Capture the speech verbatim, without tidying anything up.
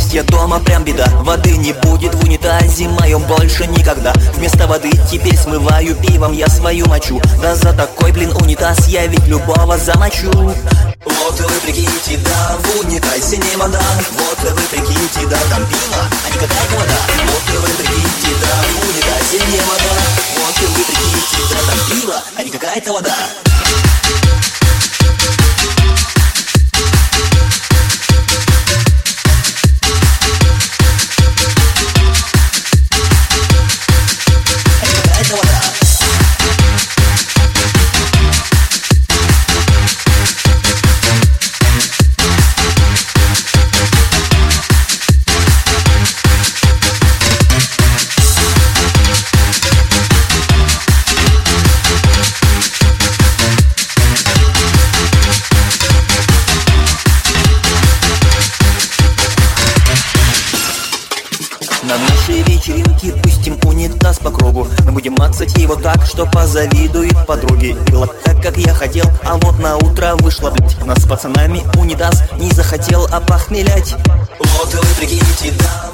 я дома, прям беда. Воды не будет в унитазе моем больше никогда. Вместо воды теперь смываю пивом я свою мочу. Да за такой, блин, унитаз я ведь любого замочу. Вот вы прикиньте, да, в унитазе не вода. Вот вы прикиньте, да, там пиво, а не какая-то вода. Вот вы прикиньте, да, в унитазе не вода. Вот вы прикиньте, да, там пиво, а не какая-то вода. На нашей вечеринке пустим унитаз по кругу. Мы будем мацать его так, что позавидует подруги. Было так, как я хотел, а вот на утро вышло, блять. Нас с пацанами унитаз не захотел опохмелять. Вот вы прикиньте, да,